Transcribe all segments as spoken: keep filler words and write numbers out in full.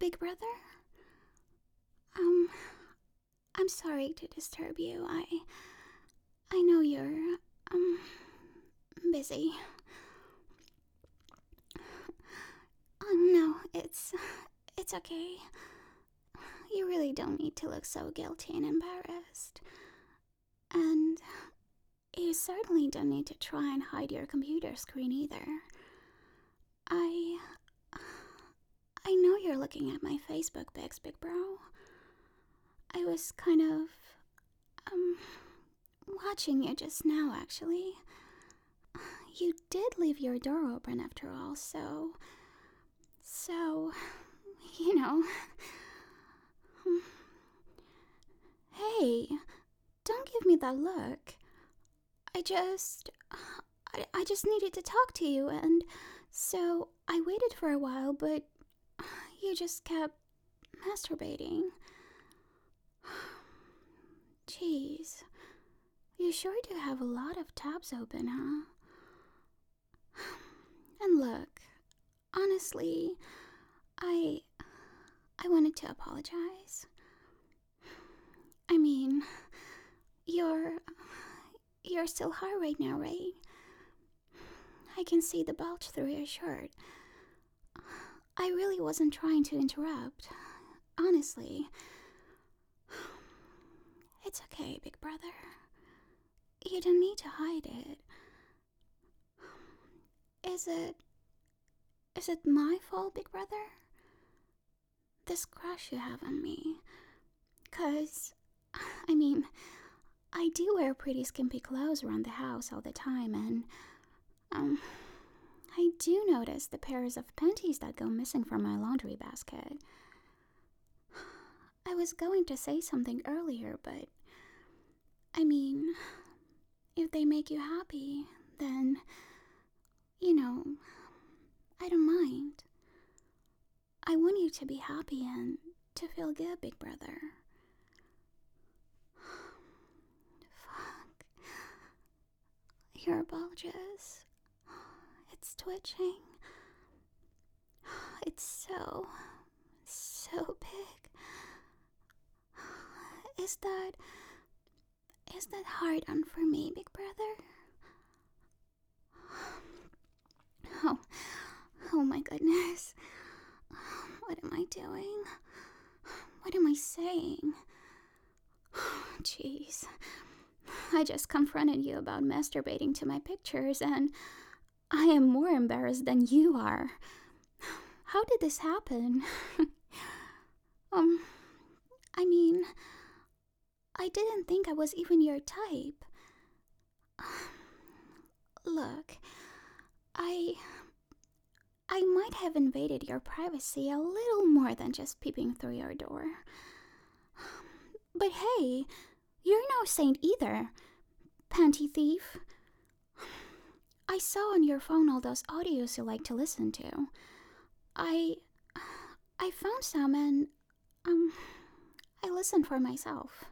Big brother? Um, I'm sorry to disturb you. I. I know you're, um, busy. Oh, no, it's. It's okay. You really don't need to look so guilty and embarrassed. And you certainly don't need to try and hide your computer screen either. I. I know you're looking at my Facebook pics, Big Bro. I was kind of. um. watching you just now, actually. You did leave your door open after all, so. So. You know. Hey, don't give me that look. I just. I, I just needed to talk to you, and so I waited for a while, but you just kept masturbating. Jeez. You sure do have a lot of tabs open, huh? And look, honestly, I. I wanted to apologize. I mean, you're. You're still hot right now, right? I can see the bulge through your shirt. I really wasn't trying to interrupt. Honestly. It's okay, Big Brother. You don't need to hide it. Is it... Is it my fault, Big Brother? This crush you have on me. 'Cause, I mean, I do wear pretty skimpy clothes around the house all the time, and, um, I do notice the pairs of panties that go missing from my laundry basket. I was going to say something earlier, but, I mean, if they make you happy, then, you know, I don't mind. I want you to be happy and to feel good, Big Brother. Fuck. Your bulges. It's twitching. It's so, so big. Is that... Is that hard on for me, Big Brother? Oh, oh my goodness. What am I doing? What am I saying? Jeez. I just confronted you about masturbating to my pictures, and I am more embarrassed than you are. How did this happen? um, I mean, I didn't think I was even your type. Look, I... I might have invaded your privacy a little more than just peeping through your door. But hey, you're no saint either, panty thief. I saw on your phone all those audios you like to listen to. I... I found some and, um, I listened for myself.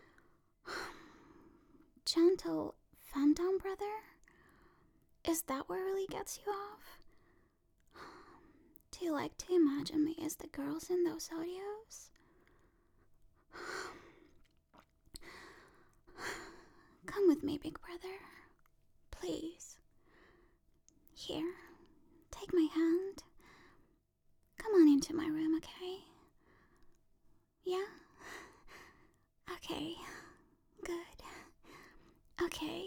Gentle Phantom Brother? Is that what really gets you off? Do you like to imagine me as the girls in those audios? Come with me, Big Brother. Please. Here, take my hand. Come on into my room, okay? Yeah? Okay. Good. Okay.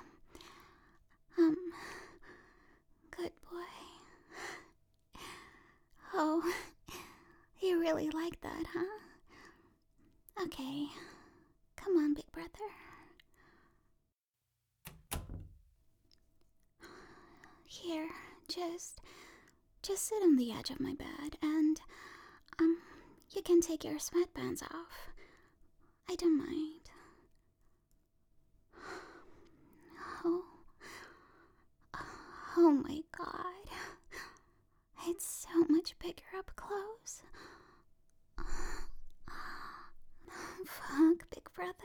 Um, good boy. Oh, you really like that, huh? Okay. Come on, Big Brother. Here, just... Just sit on the edge of my bed and, um, you can take your sweatpants off. I don't mind. Oh. Oh my god. It's so much bigger up close. Fuck, Big Brother.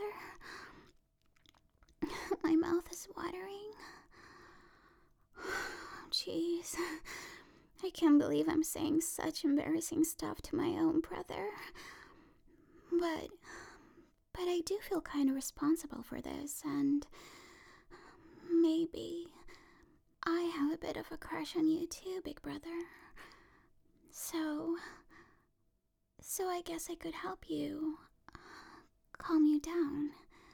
My mouth is watering. Jeez. I can't believe I'm saying such embarrassing stuff to my own brother. But, but I do feel kind of responsible for this, and maybe I have a bit of a crush on you too, big brother. So, so I guess I could help you calm you down.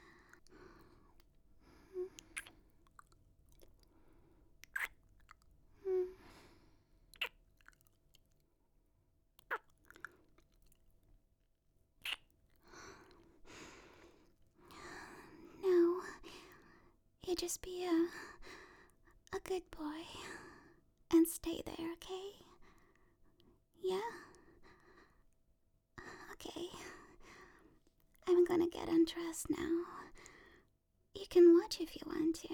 No, you just be a, a good boy and stay there, okay? Yeah? Okay. I'm gonna get undressed now. You can watch if you want to.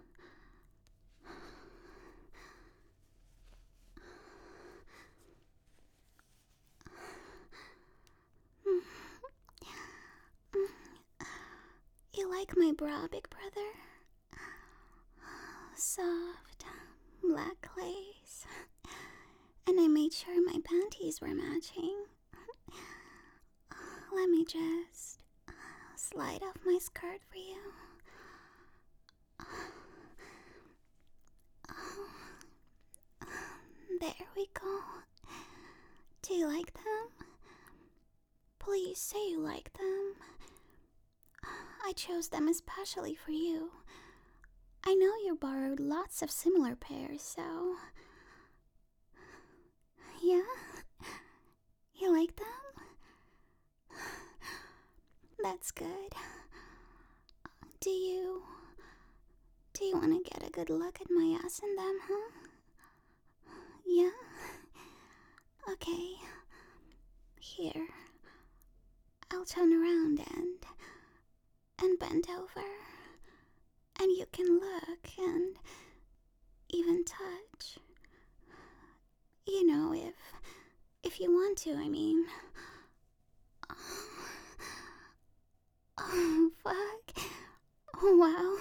You like my bra, big brother? Soft, black lace. And I made sure my panties were matching. Let me just slide off my skirt for you. There we go. Do you like them? Please say you like them. I chose them especially for you. I know you borrowed lots of similar pairs, so... Yeah? You like them? That's good. Do you... Do you want to get a good look at my ass in them, huh? Yeah? Okay. Here. I'll turn around and... and bend over. And you can look and even touch. You know, if... if you want to, I mean... Oh, fuck. Wow.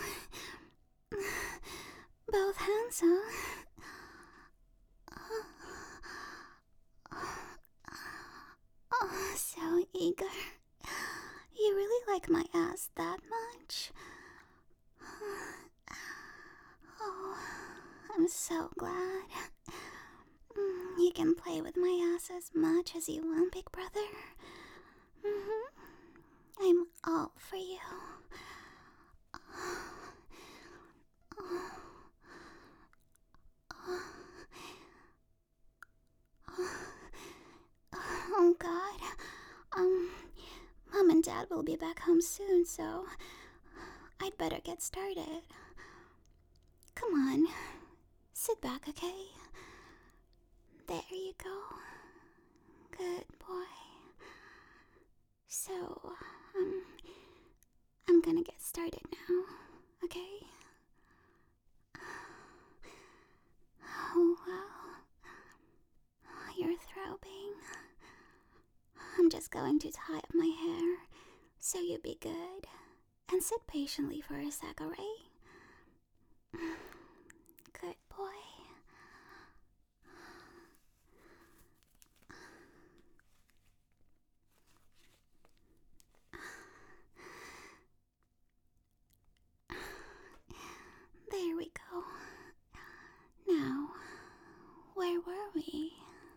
Both hands, huh? Oh, so eager. You really like my ass that much? Oh, I'm so glad. You can play with my ass as much as you want, big brother. Mm-hmm. I'm all for you. Oh God, um, Mom and Dad will be back home soon, so I'd better get started. Come on, sit back, okay? There you go. Good boy. So, um, I'm gonna get started now, okay? Oh, wow. You're throbbing. I'm just going to tie up my hair so you be good and sit patiently for a sec, alright? Good boy. There we go. Now, where were we?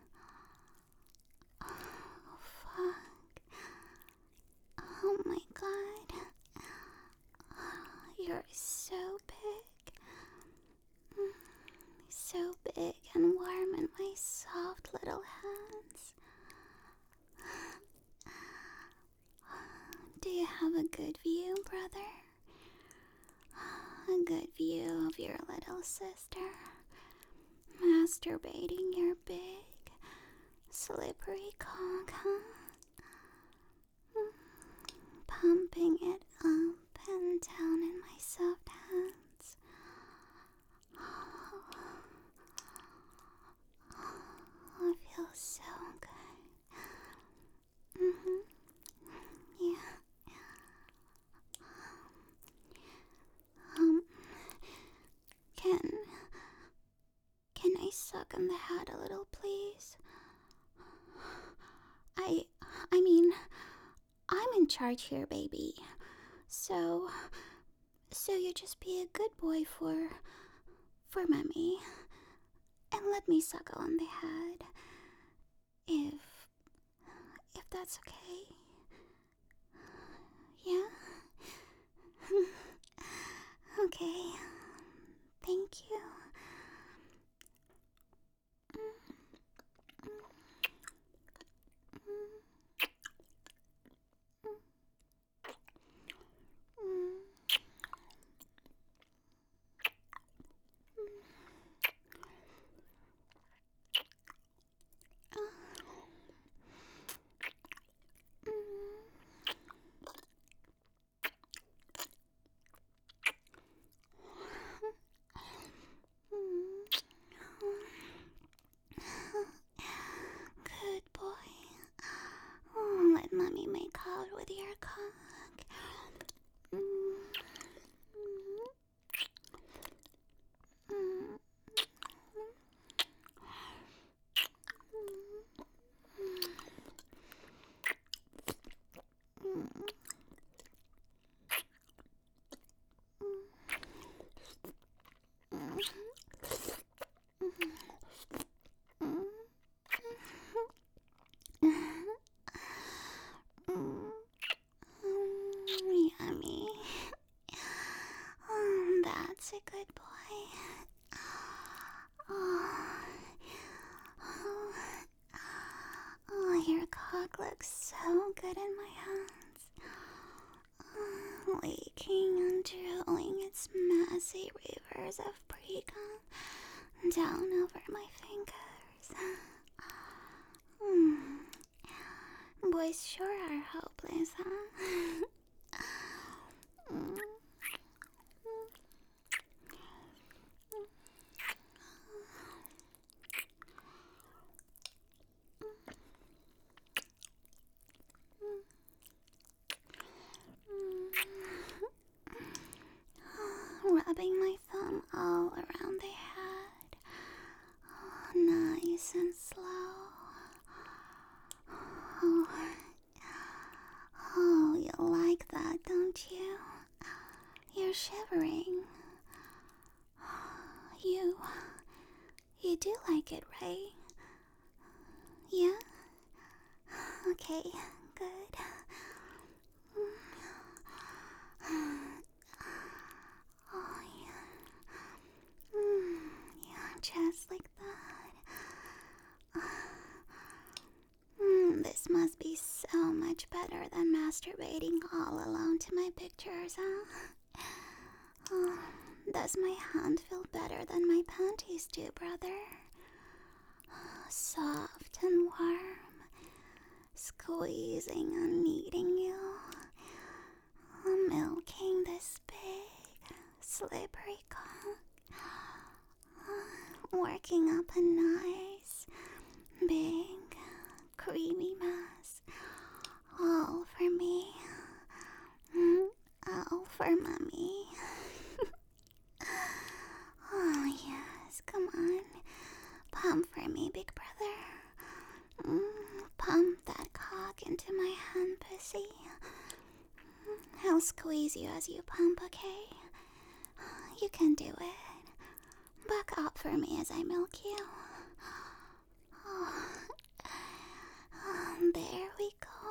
Oh, fuck. Oh my God. You're so big. So big and warm in my soft little hands. Do you have a good view, brother? A good view of your little sister masturbating your big, slippery cock, huh? Pumping it up and down in my soft hands. I feel so good. Mm-hmm. Yeah. Um, can... Can I suck suck on the head a little, please? I... I mean, I'm in charge here, baby. So... So you just be a good boy for... for Mommy. And let me suckle on the head. If... if that's okay. Yeah? Okay. Thank you. Good boy. Oh, let Mommy make out with your cock. Mm. Mm. Yummy. Oh, that's a good boy. Oh, oh, oh, your cock looks so good in my hands. Oh, leaking and drilling its massy rivers of pre-cum down over my fingers. Mm. Boys sure are hopeless, huh? Mm. Rubbing my thumb all around the head. Oh, nice and slow. Oh. Oh, you like that, don't you? You're shivering. You... You do like it, right? Yeah? Okay, good. Oh, yeah. Mm, yeah, just like that. Mm, this must be so much better than masturbating all alone to my pictures, huh? Oh, does my hand feel better than my panties do, brother? Soft and warm, squeezing and kneading you, milking this big, slippery cock, working up a nice, big, creamy mass, all for me, all for Mommy. Oh yes, come on, pump for me, big brother. Mm, pump that cock into my hand, pussy. I'll squeeze you as you pump, okay? You can do it. Back up for me as I milk you. Oh, there we go.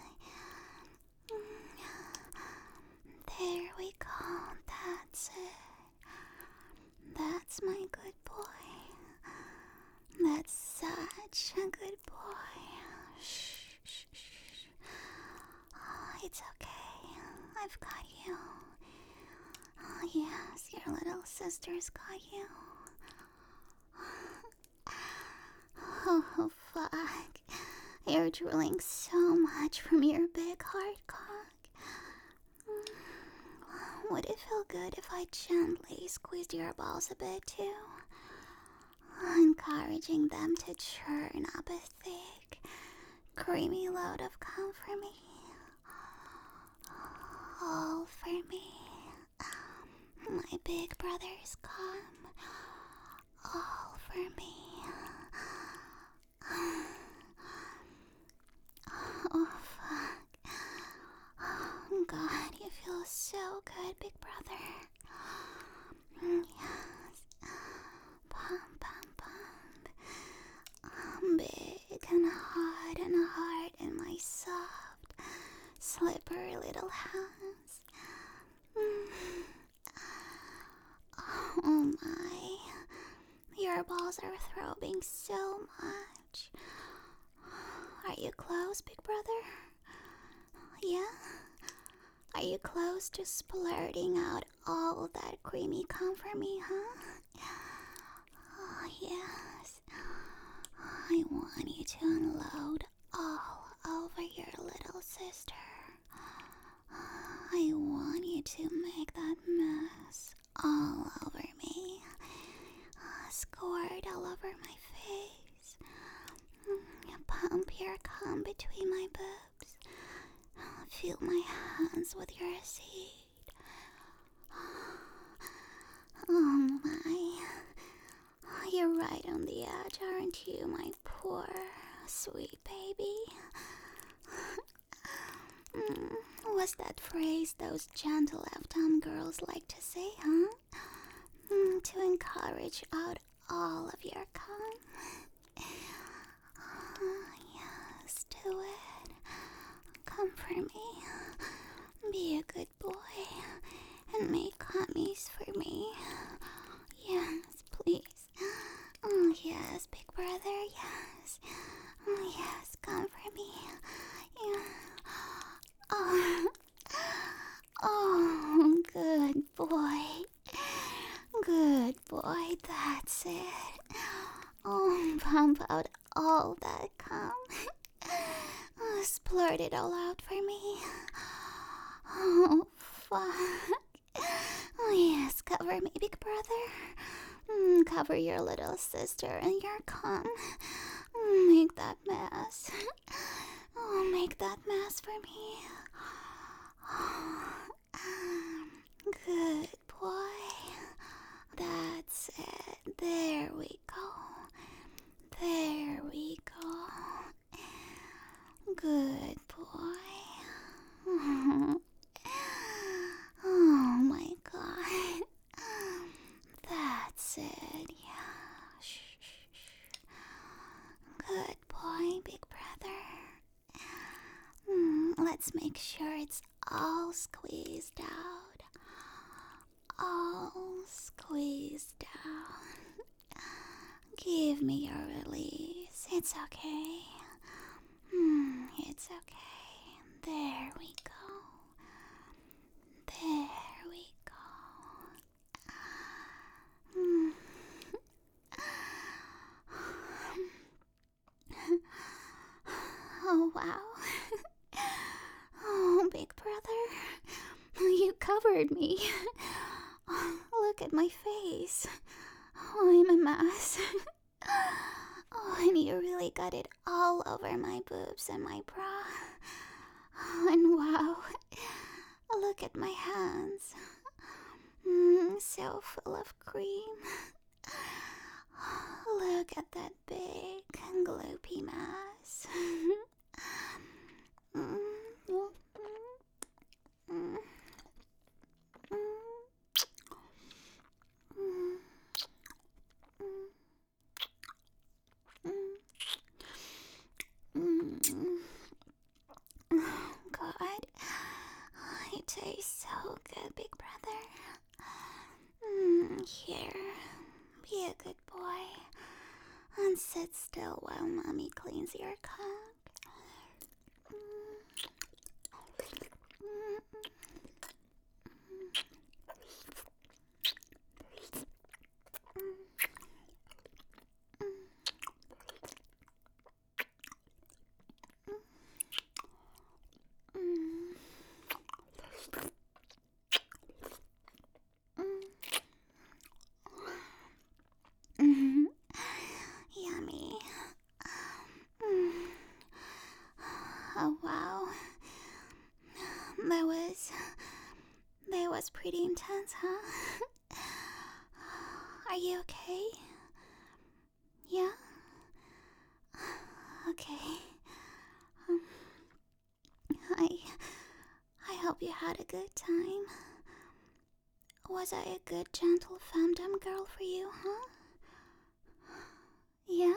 There we go. That's it. That's my good boy. That's such a good boy. Shh, shh, shh. Oh, it's okay. I've got you. Oh, yes, your little sister's got you. Oh, fuck. You're drooling so much from your big hard cock. Would it feel good if I gently squeezed your balls a bit too? Encouraging them to churn up a thick, creamy load of cum for me. All for me. My big brother's cum. all for me. Oh, fuck. Oh, God, you feel so good, big brother. Yes. Pump, pump, pump. I'm big and hot and hard in my soft, slippery little hands. Mm. Oh my. Your balls are throbbing so much. Are you close, big brother? Yeah? Are you close to splurting out all that creamy cum for me, huh? Oh, yes. I want you to unload all over your little sister. I want you to make that mess all over me. Squirt all over my face. Pump your cum between my boobs. Fill my hands with your seed. Oh my. You're right on the edge, aren't you, my poor, sweet baby? Mm, what's that phrase those gentle F-Tom girls like to say, huh? Mm, to encourage out all of your cum. Oh, yes, do it. Comfort me. Be a good boy and make cummies for me. Yes, please. Oh, yes, big brother, yes. Oh, yes, comfort me. Yeah. Oh, oh, good boy. Good boy, that's it. Oh, pump out all that cum. Oh, splurt it all out for me. Oh, fuck. Oh, yes, cover me, big brother. Mm, cover your little sister and your cum. Mm, make that mess. Oh, make that mess for me. Good boy. That's it. There we go. There we go. Good boy. Oh my God. That's it. Yeah. Shh, shh, shh. Good boy, big brother. Mm, let's make sure it's all squeezed out. All squeezed out. Give me your release. It's okay. Mm, it's okay. There we go. There we go. Mm. Oh, wow. Oh, big brother. You covered me. Oh, look at my face. Oh, I'm a mess. Oh, and you really got it all over my boobs and my bra. Oh, and wow. Look at my hands. Mm, so full of cream. Look at that big, gloopy mess. mm, mm, mm, mm, mm, mm, mm. God, it tastes so good, big brother. Mm, here, be a good boy and sit still while mommy cleans your cock. Mm, yummy. Mm. Oh wow, that was that was pretty intense, huh? Are you okay? Yeah? Okay. Um, I... I hope you had a good time. Was I a good, gentle femdom girl for you, huh? Yeah?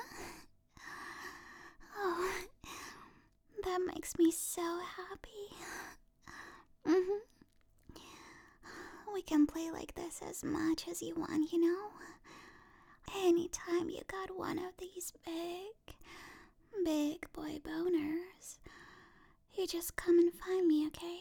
Oh, that makes me so happy. Mm-hmm. We can play like this as much as you want, you know? Anytime you got one of these big, big boy boners, you just come and find me, okay?